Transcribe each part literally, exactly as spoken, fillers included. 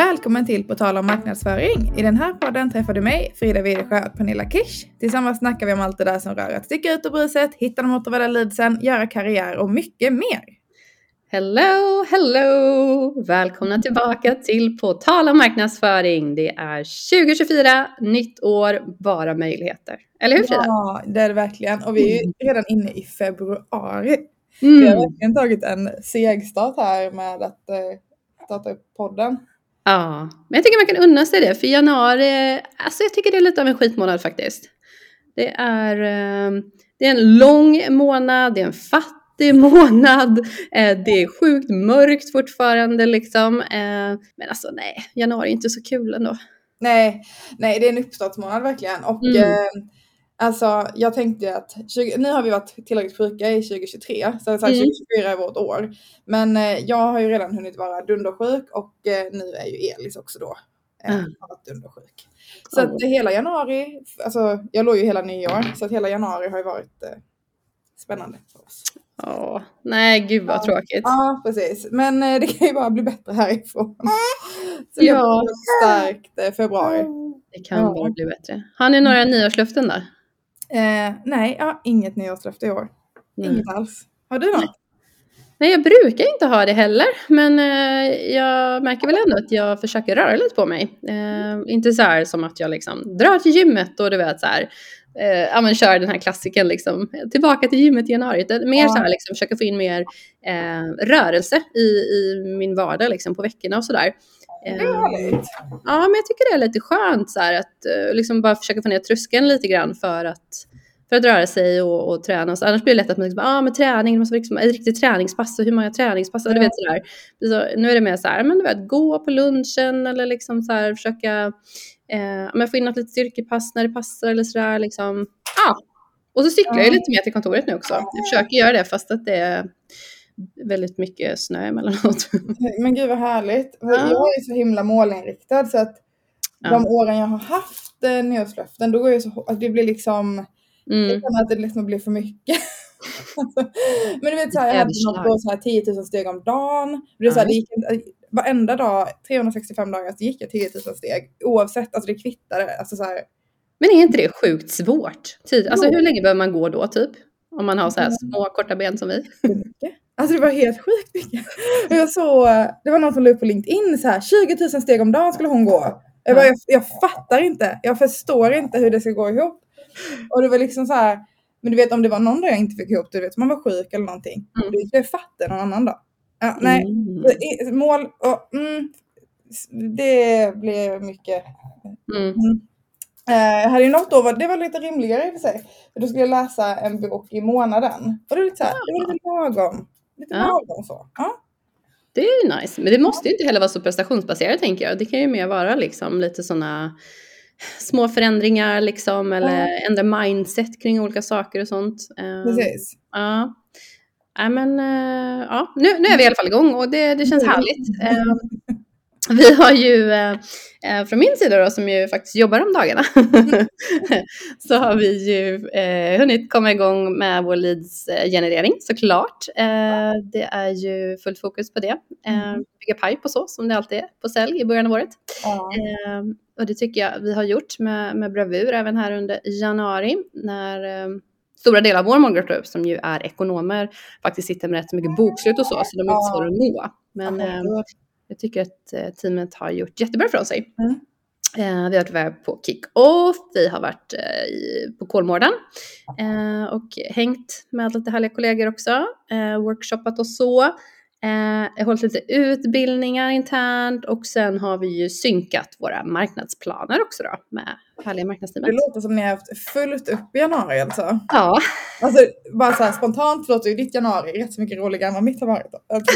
Välkommen till På tal om marknadsföring. I den här podden träffar du mig, Frida Widesjö och Pernilla Kish. Tillsammans snackar vi om allt det där som rör att sticka ut ur bruset, hitta de återvärda leadsen, göra karriär och mycket mer. Hello, hello! Välkomna tillbaka till På tal om marknadsföring. Det är tjugo tjugofyra, nytt år, bara möjligheter. Eller hur, Frida? Ja, det är det verkligen. Och vi är ju redan inne i februari. Mm. Vi har verkligen tagit en segstart här med att uh, starta upp podden. Ja, men jag tycker man kan unna sig det. För januari, alltså jag tycker det är lite av en skitmånad faktiskt. Det är, uh, det är en lång månad, det är en fattig månad. Uh, det är sjukt mörkt fortfarande liksom. Uh, men alltså nej, januari är inte så kul ändå. Nej, nej, det är en uppstartsmånad verkligen. Och mm. eh, alltså jag tänkte att tjugo, nu har vi varit tillräckligt sjuka i tjugo tjugotre, så, så här, mm. tjugo tjugofyra är vårt år. Men eh, jag har ju redan hunnit vara dundersjuk och eh, nu är ju Elis också då eh, mm. dundersjuk. Så oh. att hela januari, alltså jag låg ju hela nyår, så att hela januari har ju varit eh, spännande för oss. Ja, oh, nej gud vad ja. tråkigt. Ja, precis. Men eh, det kan ju bara bli bättre härifrån. Så det ja. blir starkt eh, februari. Det kan ja. bara bli bättre. Har ni några nyårslöften där? Eh, nej, jag har inget nyårslöfte i år. Mm. Inget alls. Har du något? Nej. nej, jag brukar inte ha det heller. Men eh, jag märker väl ändå att jag försöker röra lite på mig. Eh, inte så här som att jag liksom drar till gymmet och du vet så här. Eh, ja, men kör den här klassiken liksom. Tillbaka till gymmet i januari. Mer ja. så här liksom försöka få in mer eh, rörelse i, i min vardag liksom på veckorna och sådär. Det är härligt. Ja, men jag tycker det är lite skönt så här, att uh, liksom bara försöka få ner tröskeln lite grann för att, för att röra sig och, och träna. Så annars blir det lätt att man liksom, ah, med träning, det måste vara liksom ett riktigt träningspass och hur många träningspass, ja. du vet sådär. Så, nu är det mer så här, men du vet, gå på lunchen eller liksom så här, försöka eh, men få in något lite styrkepass när det passar eller sådär liksom. Ja, och så cyklar ja. jag lite mer till kontoret nu också. Jag försöker göra det fast att det är väldigt mycket snö emellanåt. Men gud vad härligt. Ja. Jag är så himla målinriktad så att ja. de åren jag har haft eh, nyårslöften, då går jag så att det blir liksom mm. det kan att det liksom blir för mycket. Men du vet så här, jag hade något på så här tio tusen steg om dagen. Det är så här, det gick varenda dag trehundrasextiofem dagar så gick jag tio tusen steg oavsett, alltså det kvittade, alltså så här. Men är inte det sjukt svårt? Tid, alltså hur länge behöver man gå då typ? Om man har så här små korta ben som vi. Alltså det var helt sjukt mycket. Jag såg, det var någon som la upp på LinkedIn så här, tjugo tusen steg om dagen skulle hon gå. Jag, bara, jag, jag fattar inte. Jag förstår inte hur det ska gå ihop. Och det var liksom så här, men du vet om det var någon dag jag inte fick ihop, du vet man var sjuk eller någonting. Mm. Jag fattar någon annan dag. Ja, nej, mm. mål och mm, det blev mycket. Mm. Mm. Jag hade ju något då, det var lite rimligare i och för sig. För då skulle jag läsa en bok i månaden. Och det var lite så här, det var lite lagom. Lite ja. lagom så. Ja. Det är ju nice. Men det måste ju inte heller vara så prestationsbaserat tänker jag. Det kan ju mer vara liksom lite sådana små förändringar liksom. Eller ja. ändra mindset kring olika saker och sånt. Precis. Ja. Ja men ja, nu, nu är vi i alla fall igång och det, det känns härligt. Vi har ju eh, från min sida då, som ju faktiskt jobbar om dagarna, så har vi ju eh, hunnit komma igång med vår leads-generering såklart. Eh, det är ju fullt fokus på det. Eh, bygga pipe och så, som det alltid är på sälj i början av året. Eh, och det tycker jag vi har gjort med, med bravur även här under januari, när... Eh, stora delar av vår målgrupp som ju är ekonomer faktiskt sitter med rätt mycket bokslut och så, så de är inte svåra att nå. Men eh, jag tycker att eh, teamet har gjort jättebra från sig. Mm. Eh, vi har varit på kick-off, vi har varit eh, i, på Kolmården eh, och hängt med lite härliga kollegor också, eh, workshoppat och så. Eh, jag har hållit lite utbildningar internt och sen har vi ju synkat våra marknadsplaner också då med härliga marknadsteamet. Det låter som ni har haft fullt upp i januari alltså. Ja. Alltså bara så här spontant låter ju ditt januari rätt så mycket roligare än vad mitt har varit. Alltså.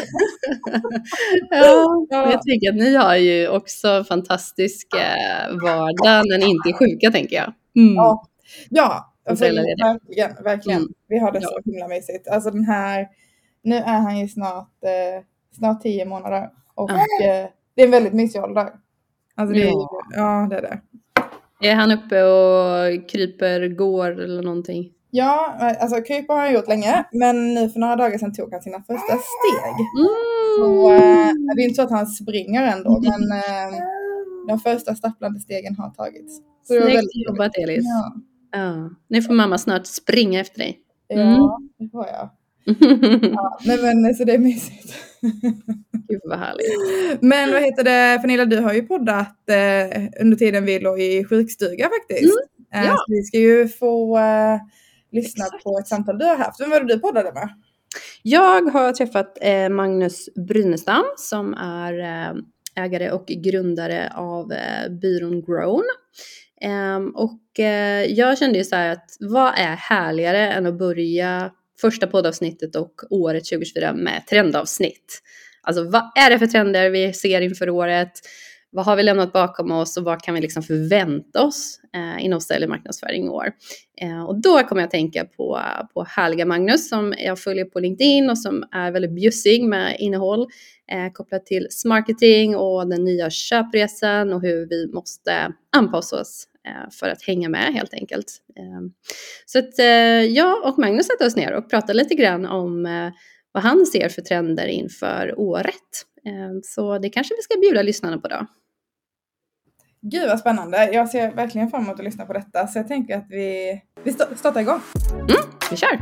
ja, ja, jag tänker att ni har ju också fantastisk vardag när ni inte är sjuka tänker jag. Mm. Ja, ja alltså, verkligen, verkligen. Mm. Vi har det ja. så himla mysigt. Alltså den här, nu är han ju snart, eh, snart tio månader och mm. eh, det är en väldigt mysig ålder. Alltså det är, ja. ja, det är det. Är han uppe och kryper, går eller någonting? Ja, alltså krypa har han gjort länge, men nu för några dagar sedan tog han sina första steg. Mm. Så äh, det är inte så att han springer ändå, men äh, de första stapplande stegen har tagits. Så det var Snyggt väldigt jobbat, Elis. Ja. Ja. Nu får mamma snart springa efter dig. Mm. Ja, det får jag. Ja, nej men så det är mysigt. Gud vad härligt. Men vad heter det, Pernilla, du har ju poddat eh, under tiden vi låg i sjukstuga faktiskt. Mm, ja. eh, så vi ska ju få eh, lyssna Exakt. på ett samtal du har haft. Vem var det du poddade med? Jag har träffat eh, Magnus Brynestam som är eh, ägare och grundare av eh, byrån Grown. Um, och uh, jag kände ju så här att vad är härligare än att börja första poddavsnittet och året tjugohundratjugofyra med trendavsnitt. Alltså vad är det för trender vi ser inför året? Vad har vi lämnat bakom oss och vad kan vi liksom förvänta oss uh, inom sälj och marknadsföring i år? Uh, och då kommer jag att tänka på, på härliga Magnus som jag följer på LinkedIn och som är väldigt bjussig med innehåll. Eh, kopplat till marketing och den nya köpresan och hur vi måste anpassa oss eh, för att hänga med helt enkelt. Eh, så att eh, jag och Magnus satte oss ner och pratade lite grann om eh, vad han ser för trender inför året. Eh, så det kanske vi ska bjuda lyssnarna på då. Gud vad spännande. Jag ser verkligen fram emot att lyssna på detta. Så jag tänker att vi, vi startar igång. Mm, vi kör!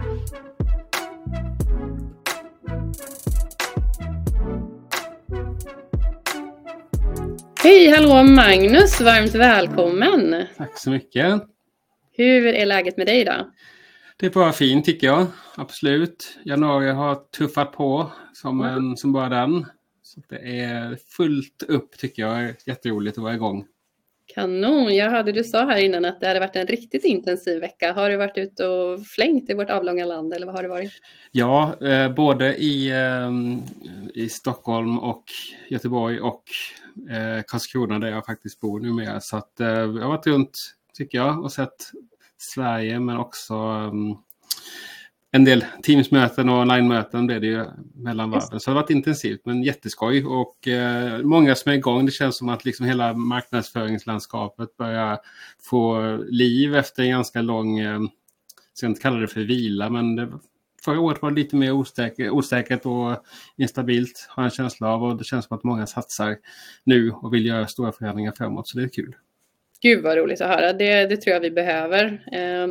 Hej, hallå Magnus, varmt välkommen. Tack så mycket. Hur är läget med dig idag? Det är bara fint tycker jag, absolut. Januari har tuffat på som, en, som bara den. Så det är fullt upp tycker jag, jätteroligt att vara igång. Kanon, jag hörde du sa här innan att det hade varit en riktigt intensiv vecka. Har du varit ute och flängt i vårt avlånga land eller vad har det varit? Ja, eh, både i, eh, i Stockholm och Göteborg och eh, Karlskrona där jag faktiskt bor numera. Så att, eh, jag har varit runt tycker jag och sett Sverige men också um, en del Teams-möten och online-möten blev det ju mellan varven. Så det har varit intensivt men jätteskoj och eh, många som är igång. Det känns som att liksom hela marknadsföringslandskapet börjar få liv efter en ganska lång, eh, ska jag inte kalla det för vila, men det, förra året var det lite mer osäker, osäkert och instabilt har jag en känsla av och det känns som att många satsar nu och vill göra stora förändringar framåt så det är kul. Gud vad roligt att höra, det, det tror jag vi behöver.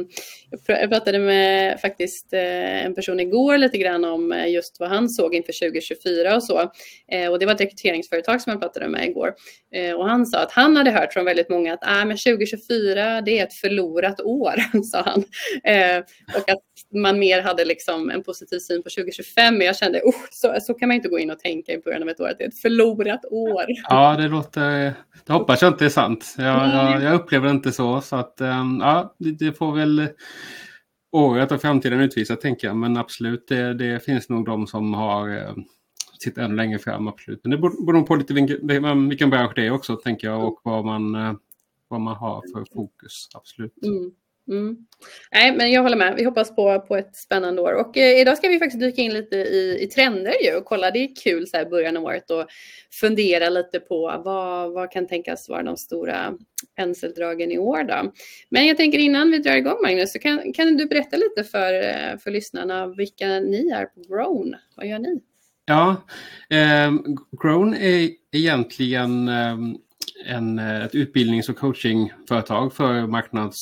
Jag pratade med faktiskt en person igår lite grann om just vad han såg inför tjugohundratjugofyra och så. Och det var ett rekryteringsföretag som jag pratade med igår. Och han sa att han hade hört från väldigt många att äh, men tjugohundratjugofyra det är ett förlorat år, sa han. Och att man mer hade liksom en positiv syn på tjugohundratjugofem. Men jag kände, oh, så, så kan man inte gå in och tänka i början av ett år att det är ett förlorat år. Ja, det låter... Det hoppas jag inte är sant. Jag, jag, jag upplever det inte så. Så att, um, ja, det, det får väl året och framtiden utvisa, tänker jag. Men absolut, det, det finns nog de som har uh, sitt ännu längre fram, absolut. Men det beror nog på lite vilken, vilken bransch det är också, tänker jag. Och vad man, uh, vad man har för fokus, absolut. Mm. Mm. Nej, men jag håller med. Vi hoppas på, på ett spännande år. Och eh, idag ska vi faktiskt dyka in lite i, i trender ju och kolla. Det är kul så här början av året och fundera lite på vad, vad kan tänkas vara de stora penseldragen i år då. Men jag tänker innan vi drar igång Magnus så kan, kan du berätta lite för, för lyssnarna vilka ni är på Grown. Vad gör ni? Ja, eh, Grown är egentligen eh, en, ett utbildnings- och coachingföretag för marknads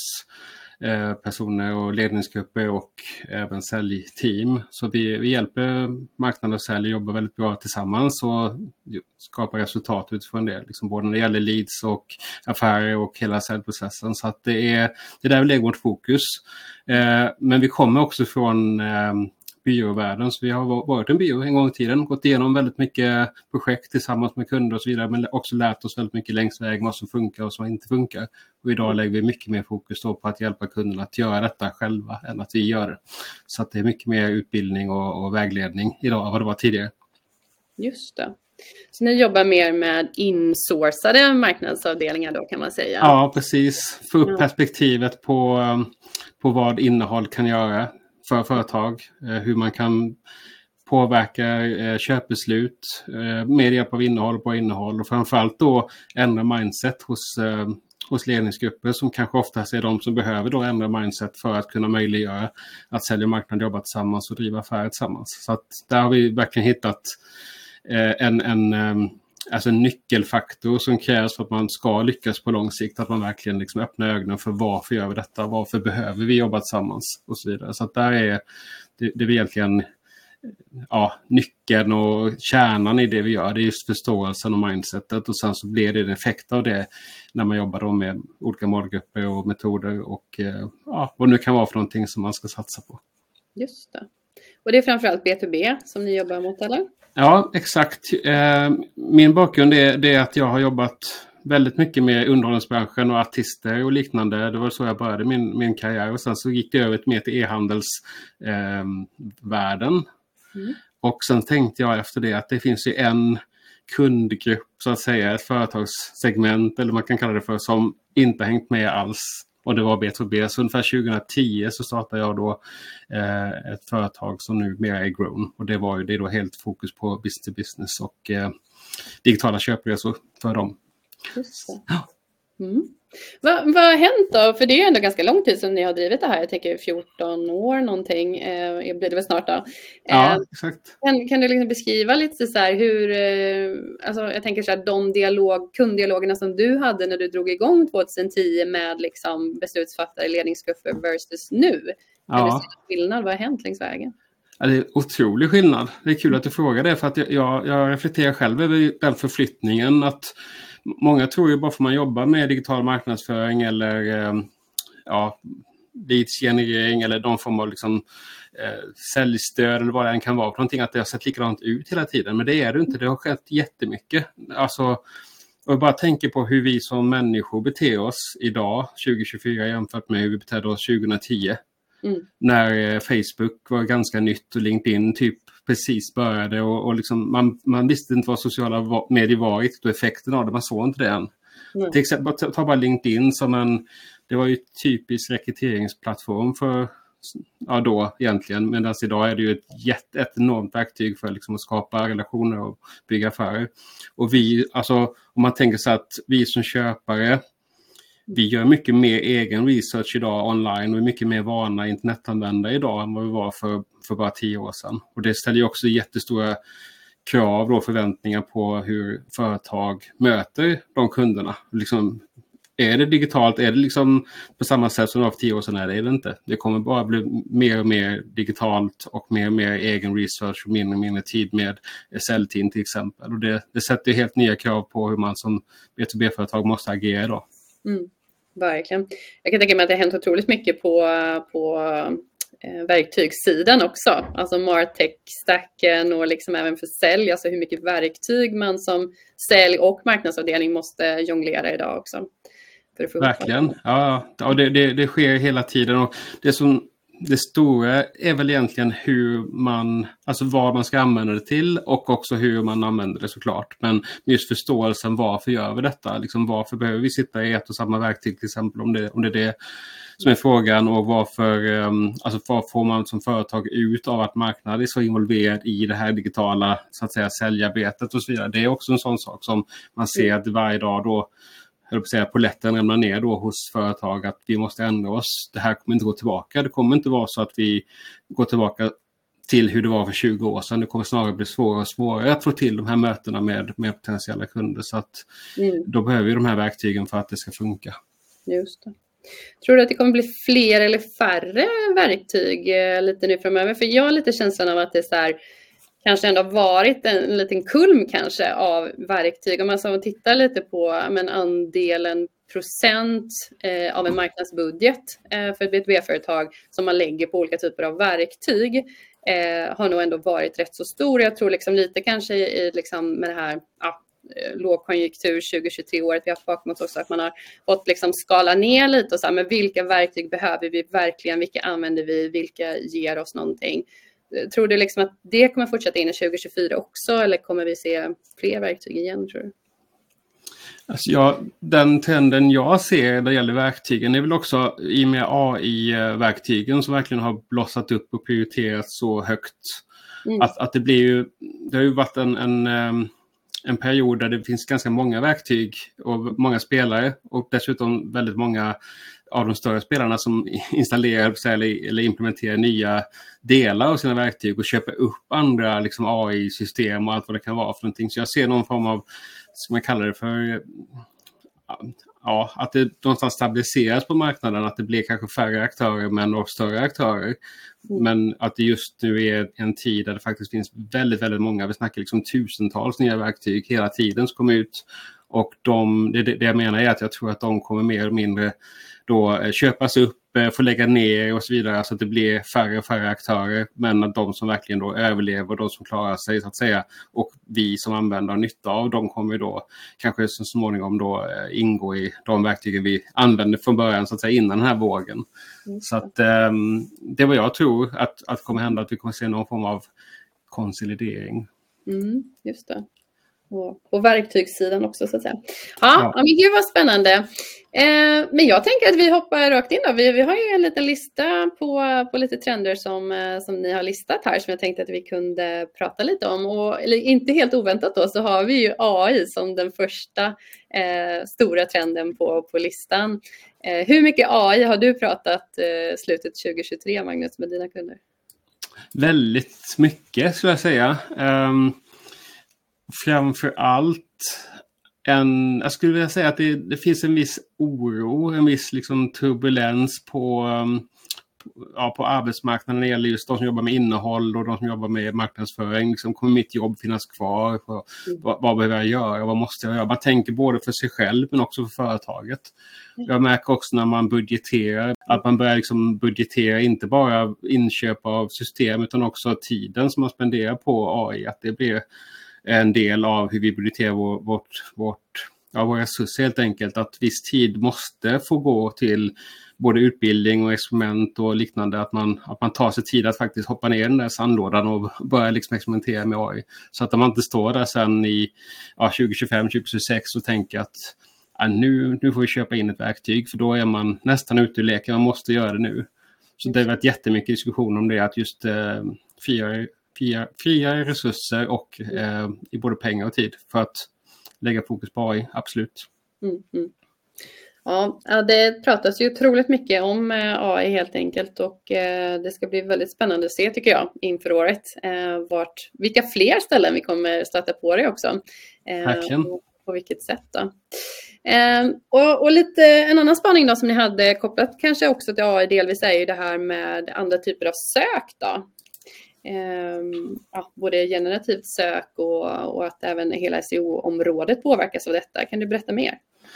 personer och ledningsgrupper och även säljteam. Så vi, vi hjälper marknaden och sälj jobba väldigt bra tillsammans och skapa resultat utifrån det. Liksom både när det gäller leads och affärer och hela säljprocessen. Så att det är det där vi lägger vårt fokus. Eh, men vi kommer också från eh, byråvärlden. Så vi har varit en byrå en gång i tiden. Gått igenom väldigt mycket projekt tillsammans med kunder och så vidare. Men också lärt oss väldigt mycket längs vägen vad som funkar och som inte funkar. Och idag lägger vi mycket mer fokus då på att hjälpa kunderna att göra detta själva än att vi gör det. Så att det är mycket mer utbildning och, och vägledning idag än vad det var tidigare. Just det. Så ni jobbar mer med insourcade marknadsavdelningar då kan man säga? Ja, precis. Få upp perspektivet på, på vad innehåll kan göra för företag. Hur man kan påverka köpbeslut med hjälp av innehåll på innehåll och framförallt då ändra mindset hos, hos ledningsgrupper som kanske oftast är de som behöver då ändra mindset för att kunna möjliggöra att sälja marknad, jobba tillsammans och driva affärer tillsammans. Så att där har vi verkligen hittat eh, en, en, eh, alltså en nyckelfaktor som krävs för att man ska lyckas på lång sikt. Att man verkligen liksom öppnar ögonen för varför gör vi detta, varför behöver vi jobba tillsammans och så vidare. Så att där är det, det är egentligen ja, nyckeln och kärnan i det vi gör. Det är just förståelsen och mindsetet, och sen så blir det en effekt av det när man jobbar då med olika målgrupper och metoder och ja, vad det nu kan vara för någonting som man ska satsa på. Just det. Och det är framförallt B två B som ni jobbar mot, eller? Ja, exakt. Min bakgrund är, det är att jag har jobbat väldigt mycket med underhållningsbranschen och artister och liknande. Det var så jag började min, min karriär, och sen så gick jag över mer till e-handelsvärlden. Eh, mm. Och sen tänkte jag efter det att det finns ju en kundgrupp, så att säga, ett företagssegment eller man kan kalla det för, som inte hängt med alls. Och det var B två B. Så ungefär tjugohundratio så startade jag då eh, ett företag som nu mer är Grown. Och det var ju det då helt fokus på business to business och eh, digitala köpresor för dem. Just det. Ja. Mm. Vad, vad har hänt då? För det är ju ändå ganska lång tid som ni har drivit det här. Jag tänker fjorton år någonting eh, blir det väl snart då. Eh, ja, exakt. Kan, kan du liksom beskriva lite så här hur, eh, alltså jag tänker så här, de dialog, kunddialogerna som du hade när du drog igång tjugohundratio med liksom beslutsfattare, ledningsgrupper versus nu. Kan ja. du se skillnad? Vad har hänt längs vägen? Ja, det är otrolig skillnad. Det är kul att du frågar det, för att jag, jag, jag reflekterar själv över den förflyttningen att många tror ju bara för man jobbar med digital marknadsföring eller eh, ja, leadsgenerering eller någon form av liksom, eh, säljstöd eller vad det än kan vara för någonting, att det har sett likadant ut hela tiden. Men det är det inte, det har skett jättemycket. Alltså, och jag bara tänker på hur vi som människor beter oss idag, tjugo tjugofyra, jämfört med hur vi betedde oss tjugohundratio. Mm. När eh, Facebook var ganska nytt och LinkedIn typ precis började och, och liksom man, man visste inte vad sociala medier var riktigt och effekten av det, man såg inte det än. Mm. Till exempel, ta, ta bara LinkedIn som en, det var ju typisk rekryteringsplattform för, ja då egentligen, medan idag är det ju ett, jätte, ett enormt verktyg för liksom att skapa relationer och bygga affärer. Och vi, alltså om man tänker sig att vi som köpare, vi gör mycket mer egen research idag online och är mycket mer vana internetanvändare idag än vad vi var för, för bara tio år sedan. Och det ställer ju också jättestora krav och förväntningar på hur företag möter de kunderna. Liksom, är det digitalt? Är det liksom på samma sätt som det var för tio år sedan? Är det, är det inte. Det kommer bara bli mer och mer digitalt och mer och mer egen research och mindre och mindre tid med säljteam till exempel. Och det, det sätter helt nya krav på hur man som B två B-företag måste agera idag. Mm. Verkligen. Jag kan tänka mig att det har hänt otroligt mycket på, på eh, verktygssidan också. Alltså Martech-stacken och liksom även för sälj. Alltså hur mycket verktyg man som sälj- och marknadsavdelning måste jonglera idag också. För att få Verkligen. Ja, och det, det, det sker hela tiden. Och det som det stora är väl egentligen hur man, alltså vad man ska använda det till och också hur man använder det såklart. Men just förståelsen, varför gör vi detta? Liksom varför behöver vi sitta i ett och samma verktyg till exempel, om det, om det är det som är frågan, och varför, um, alltså vad får man som företag ut av att marknaden är så involverad i det här digitala, så att säga, säljarbetet och så vidare. Det är också en sån sak som man ser att varje dag då, jag vill säga, polletten ramlar ner då hos företag, att vi måste ändra oss. Det här kommer inte gå tillbaka. Det kommer inte vara så att vi går tillbaka till hur det var för tjugo år sedan. Det kommer snarare bli svårare och svårare att få till de här mötena med, med potentiella kunder. Så att mm. då behöver vi de här verktygen för att det ska funka. Just det. Tror du att det kommer bli fler eller färre verktyg eh, lite nu framöver? För jag har lite känslan av att det är så här, kanske ändå varit en, en liten kulm kanske av verktyg. Om man så tittar lite på men, andelen procent eh, av en marknadsbudget eh, för ett B två B-företag som man lägger på olika typer av verktyg eh, har nog ändå varit rätt så stor. Jag tror liksom lite kanske i, liksom, med det här ja, lågkonjunktur tjugo tjugotre-året vi har haft bakom oss också, att man har fått liksom skala ner lite och så här, men vilka verktyg behöver vi verkligen, vilka använder vi, vilka ger oss någonting. Tror du liksom att det kommer fortsätta in i tjugo tjugofyra också, eller kommer vi se fler verktyg igen, tror du? Alltså jag, den trenden jag ser när det gäller verktygen är väl också i och med A I-verktygen som verkligen har blossat upp och prioriterats så högt. Mm. Att, att det blir ju, det har ju varit en, en en period där det finns ganska många verktyg och många spelare och dessutom väldigt många av de större spelarna som installerar eller, eller implementerar nya delar av sina verktyg och köper upp andra liksom, A I-system och allt vad det kan vara för någonting. Så jag ser någon form av, som man kallar det för, ja, att det någonstans stabiliseras på marknaden, att det blir kanske färre aktörer men och större aktörer. Mm. Men att det just nu är en tid där det faktiskt finns väldigt, väldigt många, vi snackar liksom tusentals nya verktyg hela tiden som kommer ut. Och de, det, det jag menar är att jag tror att de kommer mer eller mindre då köpas upp, få lägga ner och så vidare, så att det blir färre och färre aktörer, men att de som verkligen då överlever, de som klarar sig så att säga, och vi som använder nytta av de kommer då kanske så småningom då ingå i de verktygen vi använde från början så att säga innan den här vågen. Mm. Så att um, det är vad jag tror att, att kommer hända, att vi kommer se någon form av konsolidering. Mm, just det. Och, och verktygssidan också så att säga. Ja, ja. Men gud vad spännande. Eh, men jag tänker att vi hoppar rakt in då. Vi, vi har ju en liten lista på, på lite trender som, eh, som ni har listat här som jag tänkte att vi kunde prata lite om. Och, eller inte helt oväntat då så har vi ju A I som den första eh, stora trenden på, på listan. Eh, hur mycket A I har du pratat eh, slutet tjugohundratjugotre, Magnus, med dina kunder? Väldigt mycket skulle jag säga. Um... Framför allt en, jag skulle vilja säga att det, det finns en viss oro, en viss liksom turbulens på, ja, på arbetsmarknaden när det gäller just de som jobbar med innehåll och de som jobbar med marknadsföring. Liksom, kommer mitt jobb finnas kvar? För, mm. vad, vad behöver jag göra? Vad måste jag göra? Man tänker både för sig själv men också för företaget. Mm. Jag märker också när man budgeterar att man börjar liksom budgetera inte bara inköp av system utan också tiden som man spenderar på A I. Att det blir en del av hur vi budgeterar vår, vårt, vårt, ja, våra resurser helt enkelt. Att viss tid måste få gå till både utbildning och experiment och liknande. Att man, att man tar sig tid att faktiskt hoppa ner i den där sandlådan och börja liksom experimentera med A I. Så att man inte står där sen i ja, tjugo tjugofem tjugo tjugosex och tänker att ja, nu, nu får vi köpa in ett verktyg. För då är man nästan ute i leken. Man måste göra det nu. Så det har varit jättemycket diskussion om det. Att just eh, fira Fria, fria resurser och eh, i både pengar och tid för att lägga fokus på A I, absolut. Mm, mm. Ja, det pratas ju otroligt mycket om A I helt enkelt och eh, det ska bli väldigt spännande att se tycker jag inför året eh, vart, vilka fler ställen vi kommer stöta på det också. Eh, och på vilket sätt då. Eh, och, och lite en annan spaning då som ni hade kopplat kanske också till A I delvis är ju det här med andra typer av sök då. Um, ja, både generativt sök och, och att även hela S E O-området påverkas av detta. Kan du berätta mer?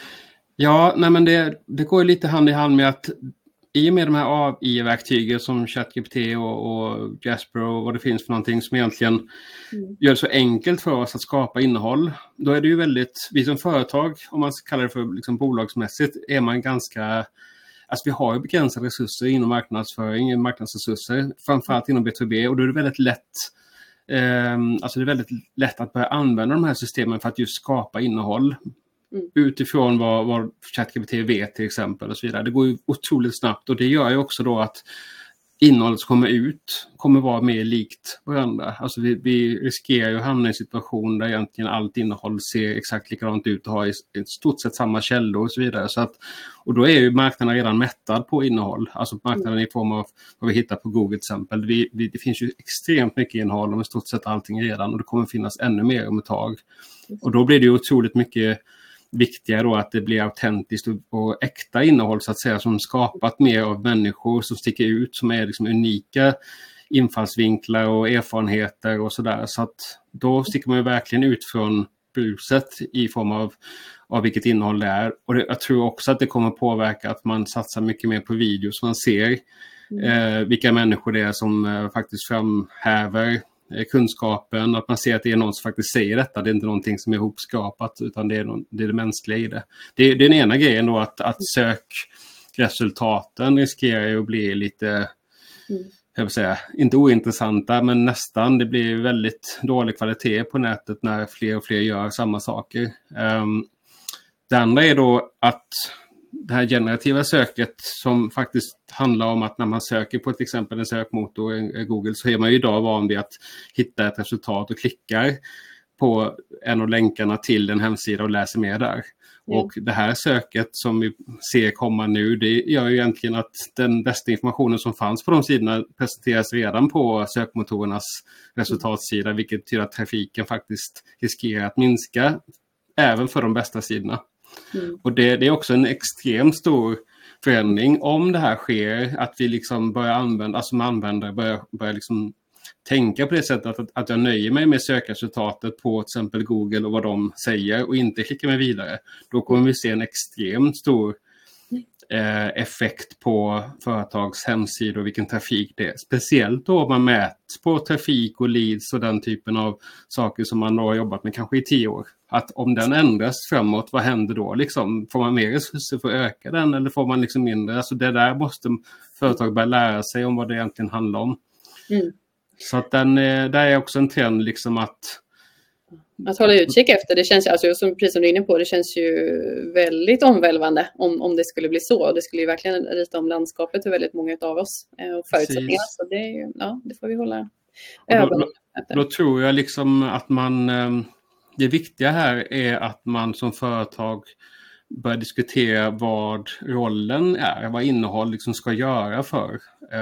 Ja, nej men det, det går lite hand i hand med att i och med de här A I-verktygen som ChatGPT och, och Jasper och vad det finns för någonting som egentligen mm. gör det så enkelt för oss att skapa innehåll. Då är det ju väldigt, vi som företag, om man kallar det för liksom bolagsmässigt, är man ganska... Alltså vi har ju begränsade resurser inom marknadsföring, marknadsresurser, framförallt inom B två B, och då är det väldigt lätt, eh, alltså det är väldigt lätt att börja använda de här systemen för att just skapa innehåll mm. utifrån vad, vad ChatGPT vet till exempel och så vidare. Det går ju otroligt snabbt och det gör ju också då att innehållet som kommer ut kommer vara mer likt varandra. Alltså vi, vi riskerar ju att hamna i en situation där egentligen allt innehåll ser exakt likadant ut och har i, i stort sett samma källor och så vidare. Så att, och då är ju marknaden redan mättad på innehåll. Alltså marknaden i form av vad vi hittar på Google till exempel. Vi, vi, det finns ju extremt mycket innehåll om i stort sett allting redan och det kommer finnas ännu mer om ett tag. Och då blir det ju otroligt mycket viktigare då att det blir autentiskt och, och äkta innehåll så att säga som skapat mer av människor som sticker ut, som är liksom unika infallsvinklar och erfarenheter och sådär. Så att då sticker man ju verkligen ut från bruset i form av, av vilket innehåll det är. Och det, jag tror också att det kommer påverka att man satsar mycket mer på video så man ser mm. eh, vilka människor det är som eh, faktiskt framhäver kunskapen, att man ser att det är någon som faktiskt säger detta. Det är inte någonting som är ihopskapat utan det är, någon, det, är det mänskliga i det. Det är, det är den ena grejen då att, att sökresultaten riskerar ju att bli lite mm. jag vill säga, inte ointressanta men nästan. Det blir väldigt dålig kvalitet på nätet när fler och fler gör samma saker. Um, det andra är då att det här generativa söket som faktiskt handlar om att när man söker på till exempel en sökmotor, Google, så är man ju idag van vid att hitta ett resultat och klickar på en av länkarna till en hemsida och läser mer där. Mm. Och det här söket som vi ser komma nu, det gör ju egentligen att den bästa informationen som fanns på de sidorna presenteras redan på sökmotorernas resultatsida, vilket betyder att trafiken faktiskt riskerar att minska även för de bästa sidorna. Mm. Och det, det är också en extremt stor förändring om det här sker, att vi liksom börjar använda, alltså man använder, börjar, börjar liksom tänka på det sättet att, att jag nöjer mig med sökresultatet på till exempel Google och vad de säger och inte klickar mig vidare. Då kommer vi se en extremt stor eh, effekt på företags hemsidor och vilken trafik det är. Speciellt då om man mäter på trafik och leads och den typen av saker som man har jobbat med kanske i tio år. Att om den ändras framåt, vad händer då? Liksom, får man mer resurser för att öka den eller får man liksom mindre? Alltså det där måste företag börja lära sig om vad det egentligen handlar om. Mm. Så att den, där är också en trend liksom att... Att hålla utkik efter, det känns ju, alltså, som, precis som du är inne på, det känns ju väldigt omvälvande om, om det skulle bli så. Och det skulle ju verkligen rita om landskapet för väldigt många av oss och förutsättningar. Precis. Så det, är ju, ja, det får vi hålla ögonen efter. Då tror jag liksom att man... Det viktiga här är att man som företag börjar diskutera vad rollen är, vad innehåll liksom ska göra för...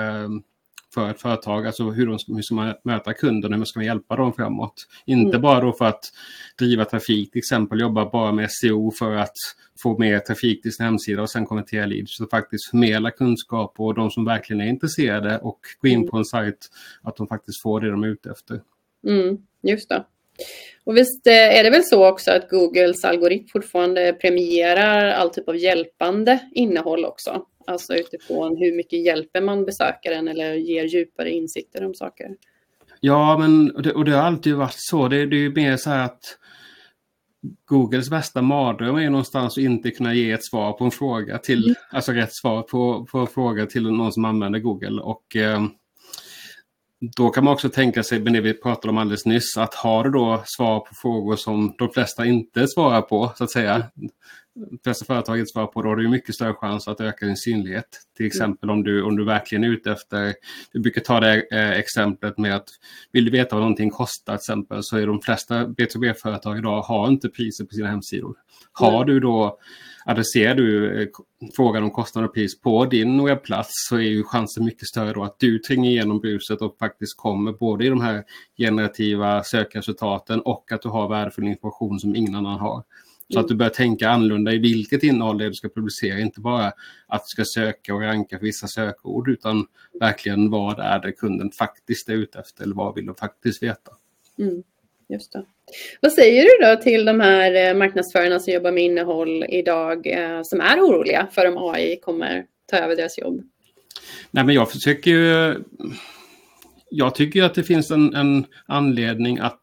för ett företag, alltså hur, de, hur ska man möta kunderna, hur ska man hjälpa dem framåt. Inte mm. bara då för att driva trafik, till exempel jobba bara med S E O för att få mer trafik till sin hemsida och sen konvertera leads, så faktiskt förmedla kunskap och de som verkligen är intresserade och gå in mm. på en sajt, att de faktiskt får det de är ute efter. Mm, just det. Och visst är det väl så också att Googles algoritm fortfarande premierar all typ av hjälpande innehåll också. Alltså utifrån hur mycket hjälper man besökaren eller ger djupare insikter om saker. Ja, men och det, och det har alltid varit så. Det, det är ju mer så här att Googles värsta mardröm är någonstans att inte kunna ge ett svar på en fråga till, mm. alltså rätt svar på, på en fråga till någon som använder Google. Och eh, då kan man också tänka sig, men det vi pratade om alldeles nyss, att har du då svar på frågor som de flesta inte svarar på, så att säga, de flesta företag inte svarar på, då har du mycket större chans att öka din synlighet. Till exempel om du, om du verkligen är ute efter, vi brukar ta det eh, exemplet med att vill du veta vad någonting kostar till exempel, så är de flesta B två B-företag idag har inte priser på sina hemsidor. Har du då, adresserar du eh, frågan om kostnad och pris på din webbplats, så är ju chansen mycket större då att du tränger igenom bruset och faktiskt kommer både i de här generativa sökresultaten och att du har värdefull information som ingen annan har. Så att du börjar tänka annorlunda i vilket innehåll det du ska publicera. Inte bara att du ska söka och ranka för vissa sökord, utan verkligen vad är det kunden faktiskt är ute efter eller vad vill de faktiskt veta. Mm, just det. Vad säger du då till de här marknadsförarna som jobbar med innehåll idag som är oroliga för om A I kommer ta över deras jobb? Nej, men jag försöker ju... Jag tycker att det finns en, en anledning att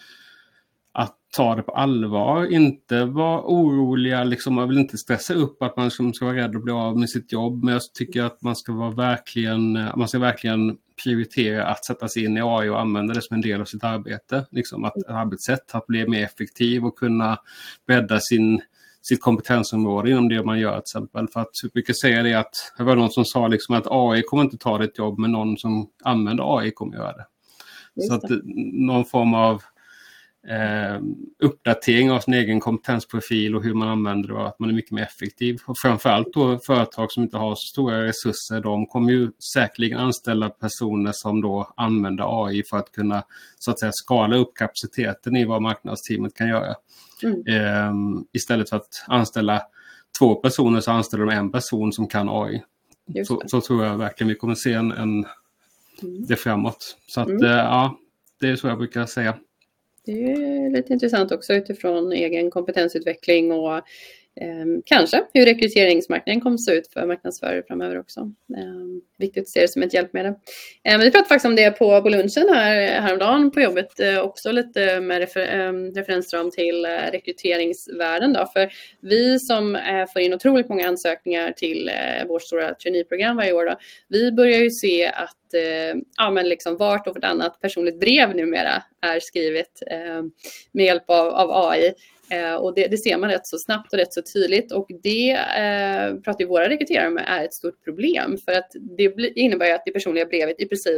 ta det på allvar, inte vara oroliga, liksom, man vill inte stressa upp att man ska vara rädd att bli av med sitt jobb, men jag tycker att man ska vara verkligen, man ska verkligen prioritera att sätta sig in i A I och använda det som en del av sitt arbete, liksom att arbetssätt, att bli mer effektiv och kunna bredda sin, sitt kompetensområde inom det man gör till exempel. För att jag brukar säga det att, det var någon som sa liksom att A I kommer inte ta ditt jobb, men någon som använder A I kommer göra det. det. Så att någon form av Eh, uppdatering av sin egen kompetensprofil och hur man använder det och att man är mycket mer effektiv. Och framförallt då företag som inte har så stora resurser, de kommer ju säkerligen anställa personer som då använder A I för att kunna så att säga skala upp kapaciteten i vad marknadsteamet kan göra. Mm. Eh, istället för att anställa två personer så anställer de en person som kan A I. Så, så tror jag verkligen vi kommer se en, en mm. det framåt. Så att mm. eh, ja, det är så jag brukar säga. Det är lite intressant också utifrån egen kompetensutveckling och eh, kanske hur rekryteringsmarknaden kommer att se ut för marknadsförare framöver också. Eh, viktigt att se det som ett hjälpmedel. Eh, men vi pratade faktiskt om det på, på lunchen här, häromdagen på jobbet eh, också lite med refer, eh, referensram till eh, rekryteringsvärlden då. För vi som eh, får in otroligt många ansökningar till eh, vårt stora traineeprogram varje år då, vi börjar ju se att ja, men liksom vart och vartannat personligt brev numera är skrivet eh, med hjälp av, av A I. Eh, och det, det ser man rätt så snabbt och rätt så tydligt. Och det eh, pratar ju våra rekryterare med är ett stort problem. För att det bli, innebär ju att det personliga brevet i princip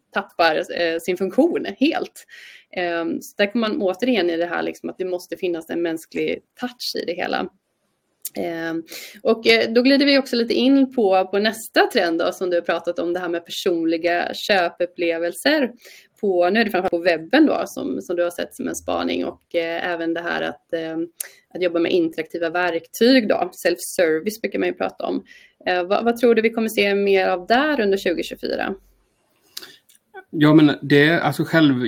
tappar eh, sin funktion helt. Eh, så där kommer man återigen i det här liksom, att det måste finnas en mänsklig touch i det hela. Eh, och eh, då glider vi också lite in på, på nästa trend då, som du har pratat om, det här med personliga köpupplevelser. På, nu är det framförallt på webben då, som, som du har sett som en spaning, och eh, även det här att, eh, att jobba med interaktiva verktyg då, self-service brukar man ju prata om. Eh, vad, vad tror du vi kommer se mer av där under tjugo tjugofyra? Ja, men det, alltså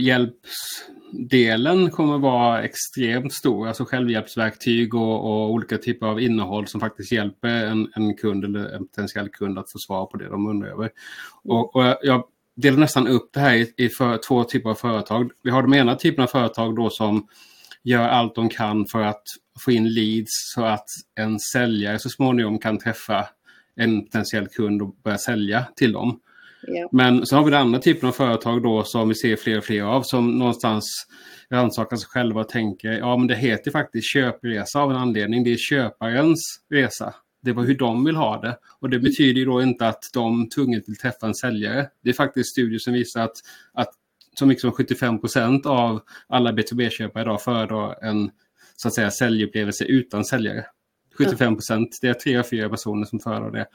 självhjälpsdelen kommer vara extremt stor. Alltså självhjälpsverktyg och, och olika typer av innehåll som faktiskt hjälper en, en kund eller en potentiell kund att få svar på det de undrar över. Och, och jag delar nästan upp det här i, i för, två typer av företag. Vi har de ena typen av företag då som gör allt de kan för att få in leads så att en säljare så småningom kan träffa en potentiell kund och börja sälja till dem. Yeah. Men så har vi den andra typen av företag då som vi ser fler och fler av, som någonstans rannsakar sig själva och tänker, ja men det heter faktiskt köpresa av en anledning, det är köparens resa. Det var hur de vill ha det. Och det betyder ju då inte att de tvunget vill träffa en säljare. Det är faktiskt studier som visar att, att så mycket som sjuttiofem procent av alla B två B-köpare idag föredrar en så att säga säljupplevelse utan säljare. sjuttiofem procent, det är tre av fyra personer som föredrar det.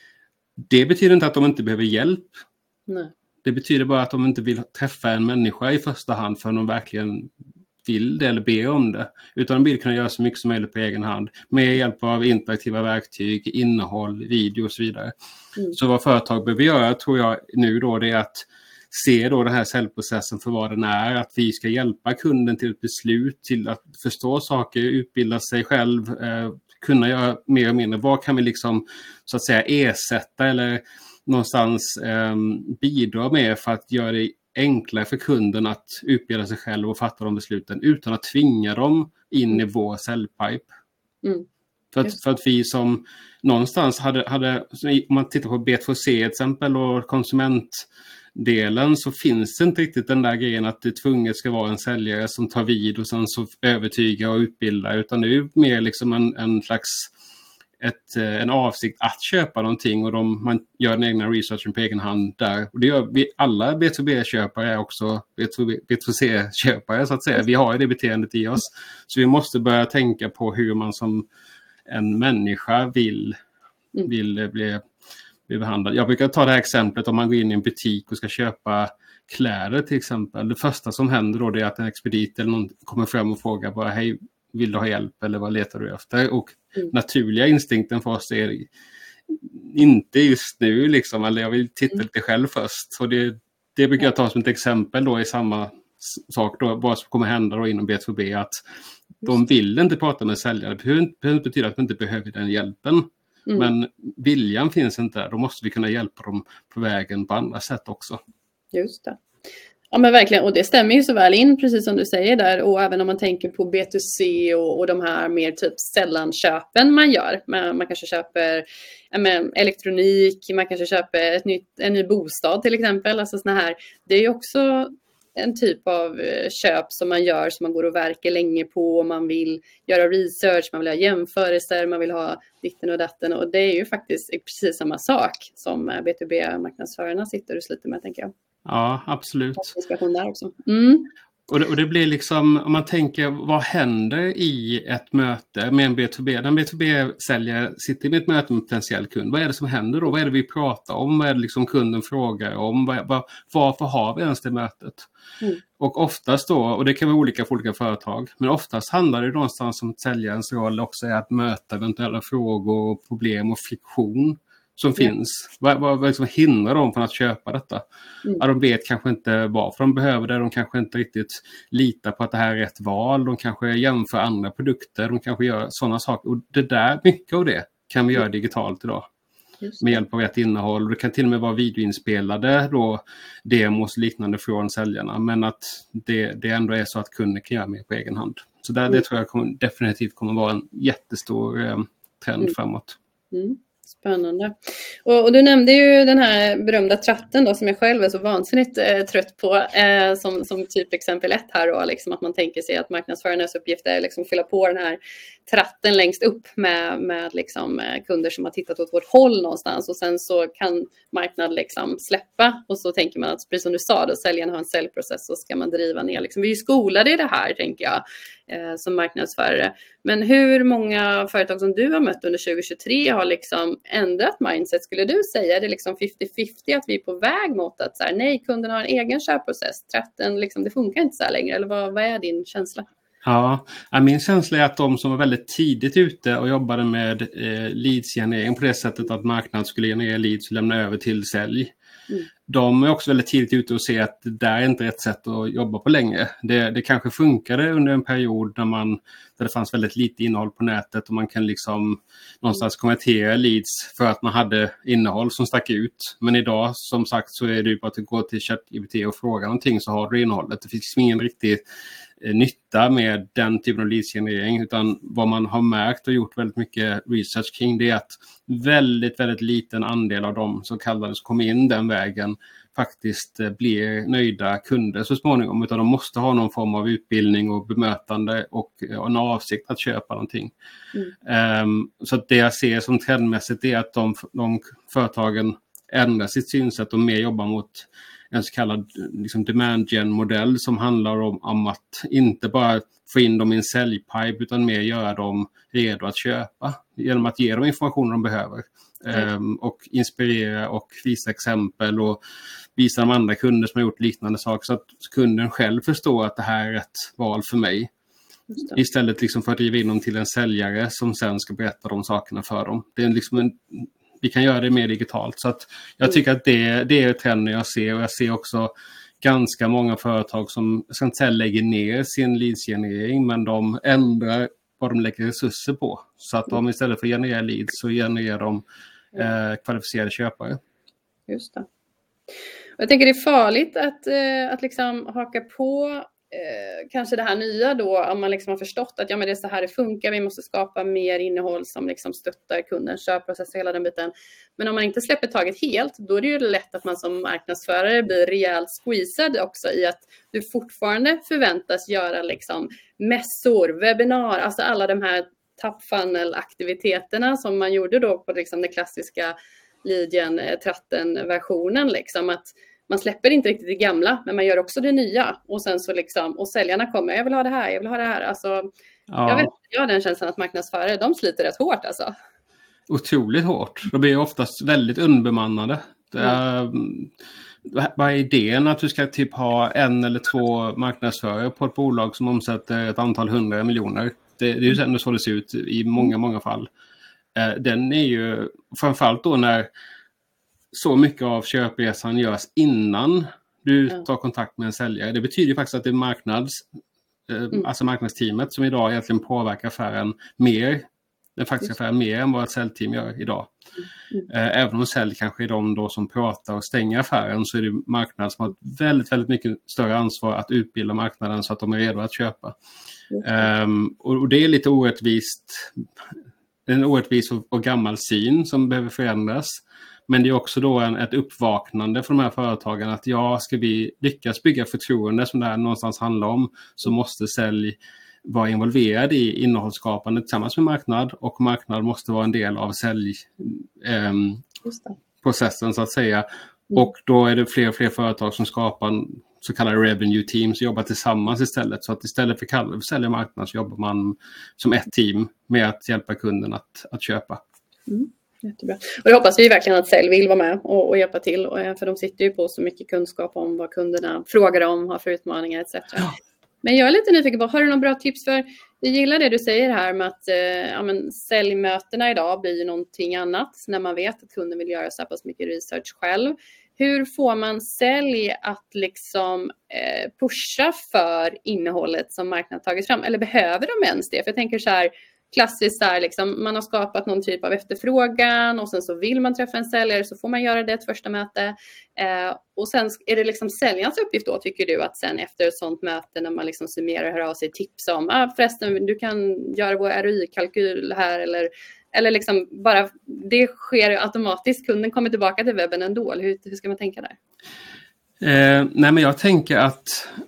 Det betyder inte att de inte behöver hjälp. Nej. Det betyder bara att de inte vill träffa en människa i första hand för de verkligen vill det eller ber om det. Utan de vill kunna göra så mycket som möjligt på egen hand. Med hjälp av interaktiva verktyg, innehåll, video och så vidare. Mm. Så vad företag behöver göra tror jag nu då, det är att se då den här säljprocessen för vad den är. Att vi ska hjälpa kunden till ett beslut, till att förstå saker, utbilda sig själv, eh, kunna göra mer och mindre. Vad kan vi liksom så att säga ersätta eller någonstans eh, bidra med för att göra det enklare för kunden att utbilda sig själv och fatta de besluten utan att tvinga dem in i vår säljpipe. Mm. För, att, för att vi som någonstans hade, hade, om man tittar på B två C till exempel och konsumentdelen, så finns det inte riktigt den där grejen att det tvunget ska vara en säljare som tar vid och sen så övertygar och utbildar, utan det är mer liksom en, en slags Ett, en avsikt att köpa någonting och de, man gör den egna researchen på egen hand där. Och det gör vi alla B två B-köpare är också B två C-köpare så att säga. Vi har ju det beteendet i oss. Så vi måste börja tänka på hur man som en människa vill, vill bli, bli behandlad. Jag brukar ta det här exemplet om man går in i en butik och ska köpa kläder till exempel. Det första som händer då är att en expedit eller någon kommer fram och frågar bara hej, vill du ha hjälp eller vad letar du efter? Och mm. naturliga instinkten för oss är inte just nu liksom, eller jag vill titta lite själv först. Så det, det brukar jag ta som ett exempel då i samma sak då, vad som kommer hända då inom B två B, att de vill inte prata med säljare. Det behöver inte betyda att de inte behöver den hjälpen. Mm. Men viljan finns inte där. Då måste vi kunna hjälpa dem på vägen på andra sätt också. Just det. Ja men verkligen, och det stämmer ju så väl in precis som du säger där, och även om man tänker på B två C och, och de här mer typ sällanköpen man gör. Man, man kanske köper ja, men, elektronik, man kanske köper ett nytt, en ny bostad till exempel. Alltså såna här, det är ju också en typ av köp som man gör som man går och verkar länge på, man vill göra research, man vill ha jämförelser, man vill ha ditten och datten, och det är ju faktiskt precis samma sak som B två B-marknadsförarna sitter och sliter med, tänker jag. Ja, absolut. Inspiration där också. Mm. Och det, och det blir liksom, om man tänker, vad händer i ett möte med en B två B? Den B två B-säljare sitter med ett möte med en potentiell kund. Vad är det som händer då? Vad är det vi pratar om? Vad är det liksom kunden frågar om? Vad, vad, varför har vi ens det mötet? Mm. Och oftast då, och det kan vara olika för olika företag, men oftast handlar det någonstans om att säljarens roll också är att möta eventuella frågor, problem och friktion som mm. finns. Vad, vad, vad liksom hindrar dem från att köpa detta? Mm. Ja, de vet kanske inte varför de behöver det. De kanske inte riktigt litar på att det här är rätt val. De kanske jämför andra produkter. De kanske gör sådana saker. Och det där, mycket av det kan vi göra digitalt idag. Med hjälp av rätt innehåll. Det kan till och med vara videoinspelade då, demos liknande från säljarna. Men att det, det ändå är så att kunden kan göra mer på egen hand. Så där, mm. det tror jag kommer, definitivt kommer vara en jättestor eh, trend mm. framåt. Mm. Spännande. Och, och du nämnde ju den här berömda tratten då, som jag själv är så vansinnigt eh, trött på, eh, som, som typ exempel ett här då, liksom att man tänker sig att marknadsförarnas uppgift är liksom fylla på den här tratten längst upp med, med liksom, eh, kunder som har tittat åt vårt håll någonstans, och sen så kan marknad liksom släppa, och så tänker man att, precis som du sa, då säljarna har en säljprocess och ska man driva ner. Liksom, vi är ju skolade i det här, tänker jag, eh, som marknadsförare. Men hur många företag som du har mött under tjugo tjugotre har liksom ändrat mindset, skulle du säga? Är det liksom femtio femtio att vi är på väg mot att så här, nej, kunden har en egen köpprocess, tratten, liksom, det funkar inte så här längre, eller vad, vad är din känsla? Ja, min känsla är att de som var väldigt tidigt ute och jobbade med eh, leadsgenerering på det sättet att marknaden skulle generera leads och lämna över till sälj. Mm. De är också väldigt tidigt ute och ser att det där är inte rätt sätt att jobba på längre. Det, det kanske funkade under en period där, man, där det fanns väldigt lite innehåll på nätet och man kan liksom någonstans konvertera leads för att man hade innehåll som stack ut. Men idag, som sagt, så är det ju bara att gå till ChatGPT och fråga någonting, så har du innehållet. Det finns ingen riktig nytta med den typen av leadsgenerering, utan vad man har märkt och gjort väldigt mycket research kring, det är att väldigt, väldigt liten andel av dem så kallade som kommer in den vägen faktiskt blir nöjda kunder så småningom, utan de måste ha någon form av utbildning och bemötande och en avsikt att köpa någonting. Mm. Um, så att det jag ser som trendmässigt är att de, de företagen ändrar sitt synsätt och mer jobbar mot en så kallad liksom, demand gen-modell som handlar om, om att inte bara få in dem i en säljpipe, utan mer göra dem redo att köpa genom att ge dem information de behöver. Mm. Um, och inspirera och visa exempel och visa de andra kunder som har gjort liknande saker, så att kunden själv förstår att det här är ett val för mig. Istället liksom för att driva in dem till en säljare som sen ska berätta de sakerna för dem. Det är liksom en Vi kan göra det mer digitalt. Så att jag tycker att det, det är trenden jag ser. Och jag ser också ganska många företag som, jag ska inte säga lägger ner sin leadsgenerering, men de ändrar vad de lägger resurser på. Så att de istället för att generera leads så genererar de eh, kvalificerade köpare. Just det. Jag tänker det är farligt att, eh, att liksom haka på Eh, kanske det här nya då, om man liksom har förstått att ja, men det är så här det funkar, vi måste skapa mer innehåll som liksom stöttar kundens köpprocess och hela den biten. Men om man inte släpper taget helt, då är det ju lätt att man som marknadsförare blir rejält squeezad också, i att du fortfarande förväntas göra liksom mässor, webbinar, alltså alla de här top funnel-aktiviteterna som man gjorde då på liksom den klassiska lead-gen-tratten-versionen, liksom att man släpper inte riktigt det gamla, men man gör också det nya. Och sen så liksom, och säljarna kommer, jag vill ha det här, jag vill ha det här. Alltså, ja. jag, vet, jag har den känslan att marknadsförare, de sliter rätt hårt alltså. Otroligt hårt. De blir oftast väldigt underbemannade. Det är, mm. Vad är idén att du ska typ ha en eller två marknadsförare på ett bolag som omsätter ett antal hundra miljoner? Det, det är ju ändå så det ser ut i många, många fall. Den är ju framförallt då när så mycket av köpresan görs innan du tar kontakt med en säljare. Det betyder faktiskt att det är marknads, mm. alltså marknadsteamet som idag egentligen påverkar affären mer, den faktiska affären mer än vad ett säljteam gör idag. Mm. Även om sälj kanske är de då som pratar och stänger affären, så är det marknad som har väldigt, väldigt mycket större ansvar att utbilda marknaden så att de är redo att köpa. Mm. Um, och det är lite orättvist, en orättvis och, och gammal syn som behöver förändras. Men det är också då en, ett uppvaknande för de här företagen att ja, ska vi lyckas bygga förtroende som det här någonstans handlar om, så måste sälj vara involverad i innehållsskapande tillsammans med marknad, och marknad måste vara en del av säljprocessen eh, så att säga. Mm. Och då är det fler och fler företag som skapar så kallade revenue teams, jobbar tillsammans istället. Så att istället för att sälja marknad så jobbar man som ett team med att hjälpa kunden att, att köpa. Mm. Jättebra. Och det hoppas vi verkligen att sälj vill vara med och, och hjälpa till. Och, för de sitter ju på så mycket kunskap om vad kunderna frågar om, har för utmaningar et cetera. Ja. Men jag är lite nyfiken på, har du några bra tips för, jag gillar det du säger här med att eh, ja, men, säljmötena idag blir ju någonting annat när man vet att kunden vill göra så här pass mycket research själv. Hur får man sälj att liksom eh, pusha för innehållet som marknaden tagit fram? Eller behöver de ens det? För jag tänker så här, klassiskt där, liksom, man har skapat någon typ av efterfrågan och sen så vill man träffa en säljare, så får man göra det ett första möte. Eh, och sen är det liksom säljarens uppgift då, tycker du, att sen efter ett sånt möte när man liksom summerar och hör av sig tips om, ah, förresten du kan göra vår R O I-kalkyl här, eller Eller liksom bara, det sker ju automatiskt, kunden kommer tillbaka till webben ändå, eller hur, hur ska man tänka där? Eh, nej men jag tänker att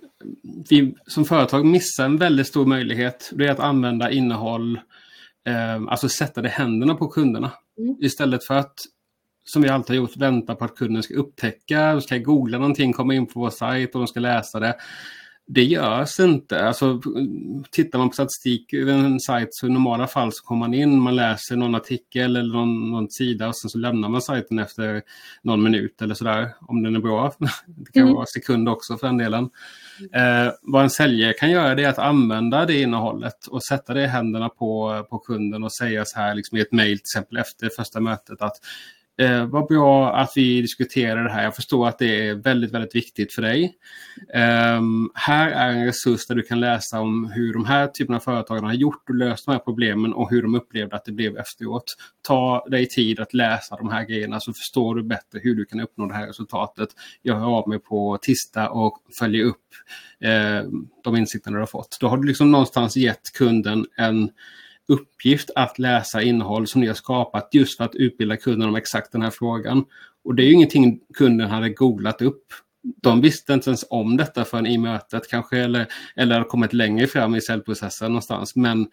vi som företag missar en väldigt stor möjlighet. Det är att använda innehåll, eh, alltså sätta det i händerna på kunderna. Mm. Istället för att, som vi alltid har gjort, vänta på att kunden ska upptäcka, de ska googla någonting, komma in på vår sajt och de ska läsa det. Det görs inte. Alltså, tittar man på statistik över en sajt så i normala fall så kommer man in, man läser någon artikel eller någon, någon sida och sen så lämnar man sajten efter någon minut eller sådär, om den är bra. Det kan mm. vara sekunder också för den delen. Eh, vad en säljare kan göra det är att använda det innehållet och sätta det i händerna på, på kunden och säga så här liksom i ett mejl till exempel efter första mötet att Eh, vad bra att vi diskuterar det här. Jag förstår att det är väldigt, väldigt viktigt för dig. Eh, här är en resurs där du kan läsa om hur de här typerna av företagen har gjort och löst de här problemen och hur de upplevde att det blev efteråt. Ta dig tid att läsa de här grejerna så förstår du bättre hur du kan uppnå det här resultatet. Jag hör av mig på tisdag och följer upp eh, de insikterna du har fått. Då har du liksom någonstans gett kunden en uppgift att läsa innehåll som ni har skapat just för att utbilda kunden om exakt den här frågan. Och det är ju ingenting kunden hade googlat upp. De visste inte ens om detta förrän i mötet kanske eller, eller har kommit längre fram i säljprocessen någonstans. Men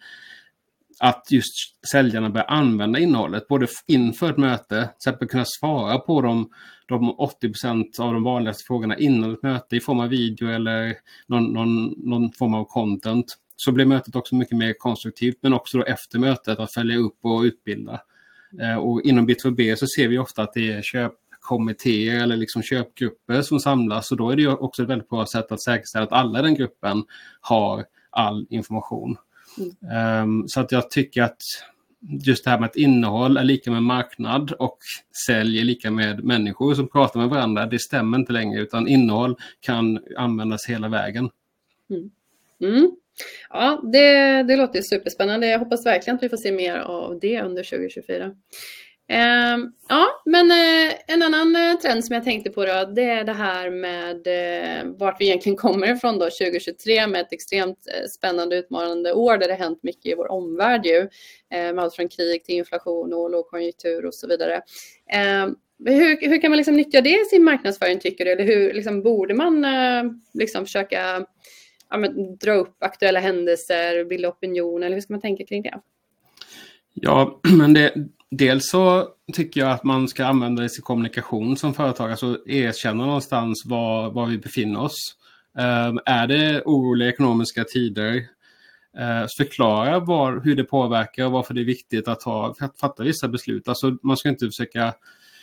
att just säljarna börjar använda innehållet både inför ett möte, till exempel kunna svara på de, de åttio procent av de vanligaste frågorna innan ett möte i form av video eller någon, någon, någon form av content. Så blir mötet också mycket mer konstruktivt, men också då efter mötet att följa upp och utbilda. Eh, och inom B två B så ser vi ofta att det är köpkommittéer eller liksom köpgrupper som samlas. Och då är det ju också ett väldigt bra sätt att säkerställa att alla i den gruppen har all information. Mm. Um, så att jag tycker att just det här med att innehåll är lika med marknad och sälj är lika med människor som pratar med varandra, det stämmer inte längre, utan innehåll kan användas hela vägen. Mm. Mm. Ja, det, det låter superspännande. Jag hoppas verkligen att vi får se mer av det under tjugo tjugofyra. Eh, ja, men eh, en annan eh, trend som jag tänkte på då, det är det här med eh, vart vi egentligen kommer ifrån då tjugo tjugotre med ett extremt eh, spännande utmanande år där det har hänt mycket i vår omvärld ju. Eh, med allt från krig till inflation och lågkonjunktur och så vidare. Eh, hur, hur kan man liksom nyttja det i sin marknadsföring tycker du? Eller hur liksom, borde man eh, liksom försöka ja, men, dra upp aktuella händelser, bilda opinion, eller hur ska man tänka kring det? Ja, men det, dels så tycker jag att man ska använda det i sin kommunikation som företag, alltså erkänna någonstans var, var vi befinner oss. Um, är det oroliga ekonomiska tider, uh, förklara var, hur det påverkar och varför det är viktigt att, ha, att fatta vissa beslut. Alltså man ska inte försöka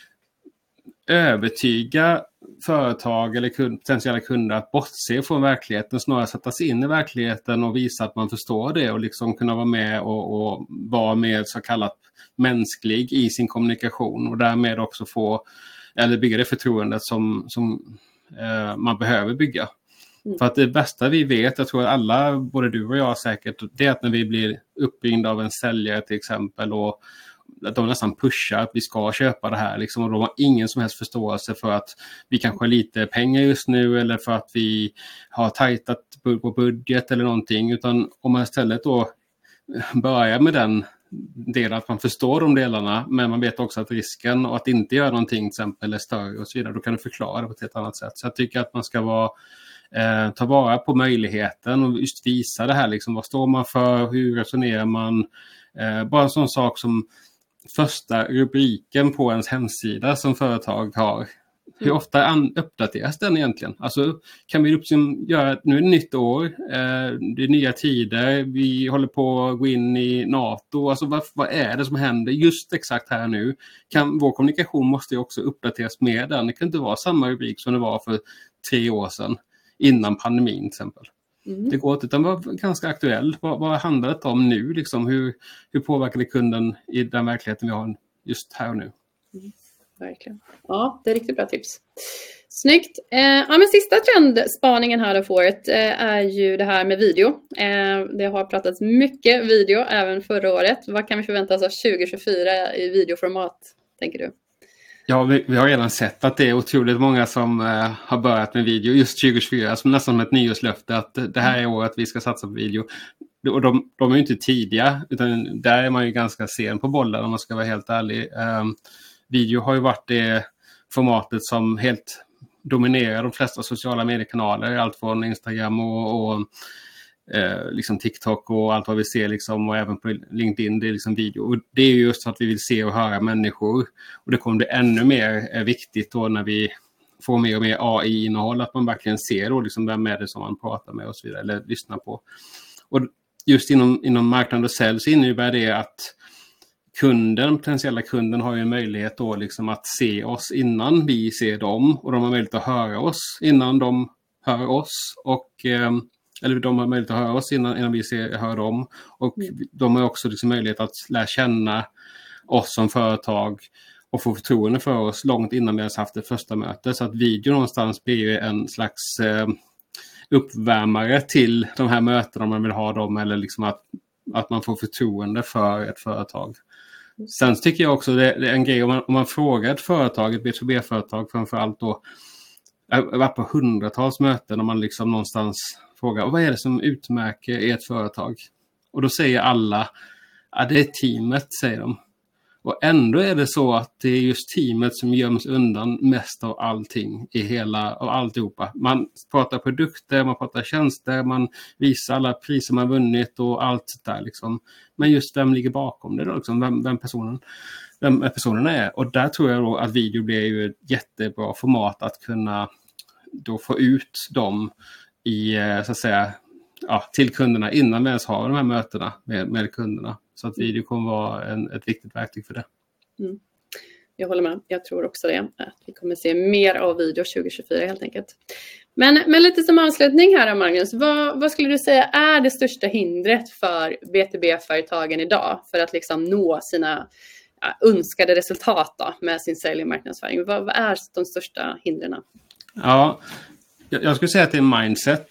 övertyga företag eller kund, potentiella kunder att bortse från verkligheten, snarare sätta sig in i verkligheten och visa att man förstår det och liksom kunna vara med och, och vara mer så kallat mänsklig i sin kommunikation och därmed också få eller bygga det förtroendet som, som eh, man behöver bygga. Mm. För att det bästa vi vet, jag tror att alla, både du och jag säkert, det är att när vi blir uppringda av en säljare till exempel och att de nästan pushar att vi ska köpa det här liksom, och de har ingen som helst förståelse för att vi kanske har lite pengar just nu eller för att vi har tajtat på budget eller någonting, utan om man istället då börjar med den delen att man förstår de delarna men man vet också att risken och att inte göra någonting till exempel är större och så vidare, då kan du förklara det på ett helt annat sätt. Så jag tycker att man ska vara eh, ta vara på möjligheten och just visa det här liksom, vad står man för, hur resonerar man, eh, bara en sån sak som första rubriken på ens hemsida som företag har. Hur ofta an- uppdateras den egentligen? Alltså kan vi liksom göra, nu är det nytt år, eh, det är nya tider, vi håller på att gå in i NATO. Alltså vad, vad är det som händer just exakt här nu? Kan, vår kommunikation måste ju också uppdateras med den. Det kan inte vara samma rubrik som det var för tre år sedan innan pandemin till exempel. Mm. Det går inte, utan var ganska aktuell. Vad, vad handlar det om nu? Liksom, hur, hur påverkar det kunden i den verkligheten vi har just här och nu? Mm. Verkligen. Ja, det är riktigt bra tips. Snyggt. Eh, ja, men sista trendspaningen här av året eh, är ju det här med video. Eh, det har pratats mycket video även förra året. Vad kan vi förvänta oss av tjugo tjugofyra i videoformat, tänker du? Ja, vi, vi har redan sett att det är otroligt många som eh, har börjat med video just tjugo tjugofyra, som nästan som ett nyårslöfte att det här är året vi ska satsa på video. Och de, de är ju inte tidiga, utan där är man ju ganska sen på bollen om man ska vara helt ärlig. Um, video har ju varit det formatet som helt dominerar de flesta sociala mediekanaler, allt från Instagram och, och eh, liksom TikTok och allt vad vi ser liksom, och även på LinkedIn, det är liksom video. Och det är ju just så att vi vill se och höra människor, och det kommer bli ännu mer eh, viktigt då när vi får mer och mer A I-innehåll, att man verkligen ser då liksom vem är det som man pratar med och så vidare, eller lyssnar på. Och just inom, inom marknad och sälj så innebär det att kunden, potentiella kunden har ju en möjlighet då liksom att se oss innan vi ser dem, och de har möjlighet att höra oss innan de hör oss, och eh, eller de har möjlighet att höra oss innan, innan vi ser, hör dem, och mm. de har också liksom möjlighet att lära känna oss som företag och få förtroende för oss långt innan vi har haft det första mötet. Så att video någonstans blir ju en slags eh, uppvärmare till de här mötena om man vill ha dem, eller liksom att, att man får förtroende för ett företag. Sen tycker jag också det, det är en grej om man, om man frågar ett företag, ett B två B-företag framförallt då, jag har varit på hundratals möten och man liksom någonstans frågar, vad är det som utmärker ert företag? Och då säger alla, ja, det är teamet, säger de. Och ändå är det så att det är just teamet som göms undan mest av allting i hela, av alltihopa. Man pratar produkter, man pratar tjänster, man visar alla priser man vunnit och allt där liksom. Men just vem ligger bakom det då liksom, vem, vem personen vem personen är. Och där tror jag då att video blir ju ett jättebra format att kunna då få ut dem i, så att säga, ja, till kunderna innan vi ens har de här mötena med, med kunderna. Så att video kommer vara en, ett viktigt verktyg för det. Mm. Jag håller med. Jag tror också det. Att vi kommer se mer av video tjugo tjugofyra helt enkelt. Men, men lite som avslutning här, Magnus. Vad, vad skulle du säga är det största hindret för B two B-företagen idag för att liksom nå sina ja, önskade resultat då, med sin sälj och marknadsföring? Vad, vad är de största hindren? Ja, jag, jag skulle säga att det är mindset.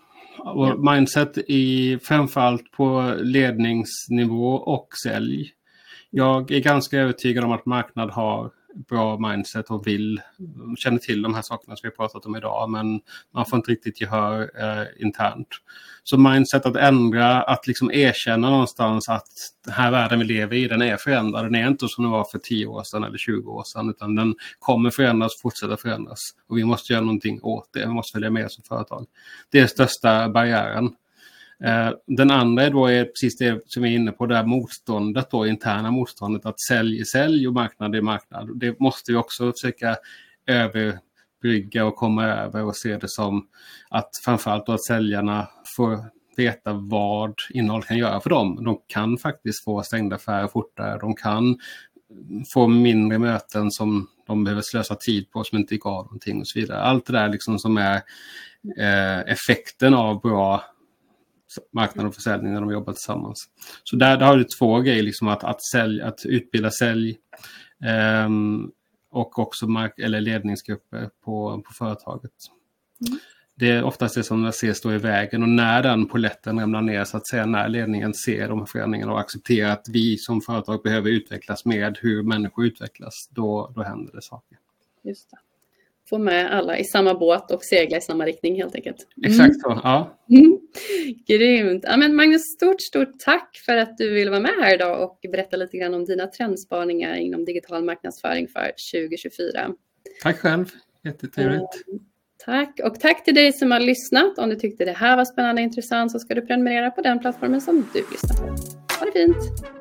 Och mindset i framförallt på ledningsnivå och sälj. Jag är ganska övertygad om att marknad har bra mindset och vill, känner till de här sakerna som vi har pratat om idag, men man får inte riktigt gehör eh, internt. Så mindset att ändra, att liksom erkänna någonstans att den här världen vi lever i, den är förändrad. Den är inte som den var för tio år sedan eller tjugo år sedan, utan den kommer förändras, fortsätta förändras. Och vi måste göra någonting åt det, vi måste följa med som företag. Det är största barriären. Eh, den andra då är precis det som vi är inne på, det här motståndet då, interna motståndet, att sälj är sälj och marknad är marknad. Det måste vi också försöka överbrygga och komma över och se det som att framförallt då att säljarna får veta vad innehåll kan göra för dem. De kan faktiskt få stängda affärer fortare, de kan få mindre möten som de behöver slösa tid på som inte gav någonting och så vidare. Allt det där liksom som är eh, effekten av bra marknad och försäljning när de jobbar tillsammans. Så där, där har du två grejer, liksom att, att, sälj, att utbilda sälj eh, och också mark- eller ledningsgrupper på, på företaget. Mm. Det är oftast det som jag ser stå i vägen, och när den poletten ramlar ner, så att säga, när ledningen ser de här förändringarna och accepterar att vi som företag behöver utvecklas med hur människor utvecklas, då, då händer det saker. Just det. Få med alla i samma båt och segla i samma riktning helt enkelt. Mm. Exakt så, ja. Mm. Grymt. Ja, men Magnus, stort, stort tack för att du vill vara med här idag och berätta lite grann om dina trendspaningar inom digital marknadsföring för tjugo tjugofyra. Tack själv, jättetrevligt. Mm. Tack, och tack till dig som har lyssnat. Om du tyckte det här var spännande och intressant så ska du prenumerera på den plattformen som du lyssnar på. Ha det fint!